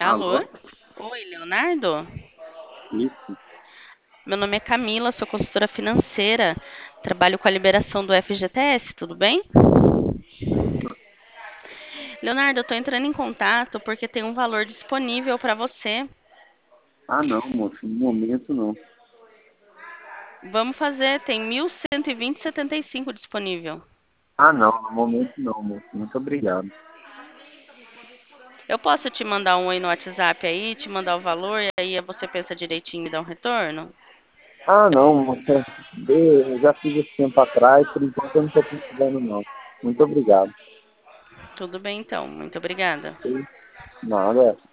Alô? Alô? Oi, Leonardo? Isso. Meu nome é Camila, sou consultora financeira, trabalho com a liberação do FGTS, tudo bem? Leonardo, eu estou entrando em contato porque tem um valor disponível para você. Ah, não, moço, no momento não. Vamos fazer, tem 1.120,75 disponível. Ah, não, no momento não, moço. Muito obrigado. Eu posso te mandar um aí no WhatsApp aí, te mandar o valor e aí você pensa direitinho e me dá um retorno? Ah, não, moço. Eu já fiz esse tempo atrás, por enquanto eu não estou precisando, não. Muito obrigado. Tudo bem então, muito obrigada. Nada.